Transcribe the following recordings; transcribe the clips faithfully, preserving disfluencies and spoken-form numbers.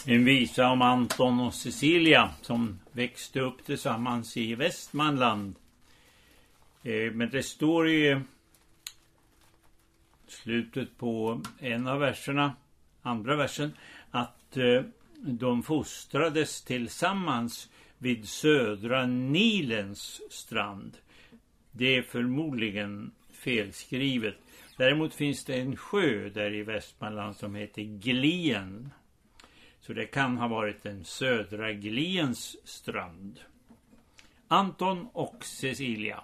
En visa om Anton och Cecilia som växte upp tillsammans i Västmanland. Eh, men det står i slutet på en av verserna, andra versen, att eh, de fostrades tillsammans vid södra Nilens strand. Det är förmodligen felskrivet. Däremot finns det en sjö där i Västmanland som heter Glien. Så det kan ha varit den södra Gliens strand. Anton och Cecilia.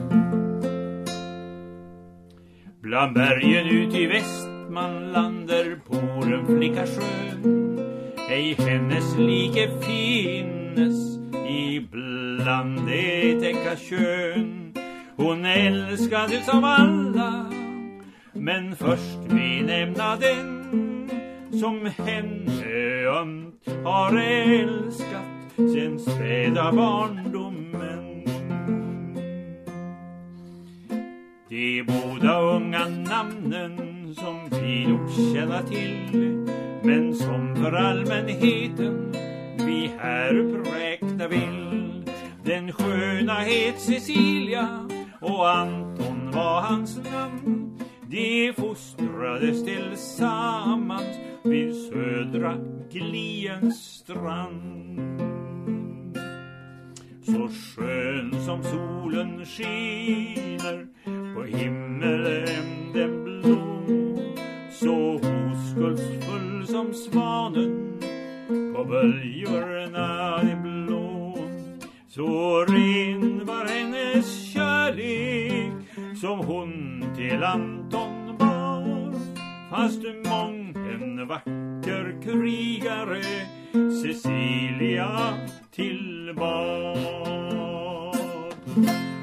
Bland bergen ut i Västmanland där Polen flicka skön, ej hennes like finnes ibland det täcka kön. Hon älskades av alla, men först vi nämna den som henne ömt har älskat sen späda barndomen. De båda unga namnen som vi nog känner till, men som för allmänheten vi här uppräkna vill. Den sköna het Cecilia och Anton var hans namn. De fostrades tillsammans vid södra Gliens strand. Så skön som solen skiner på himmelen den blå, så oskuldsfull som svanen på böljorna det blå. Så ren var hennes kärlek som hon till Anton bar, fast mången vacker krigare Cecilia tillbar.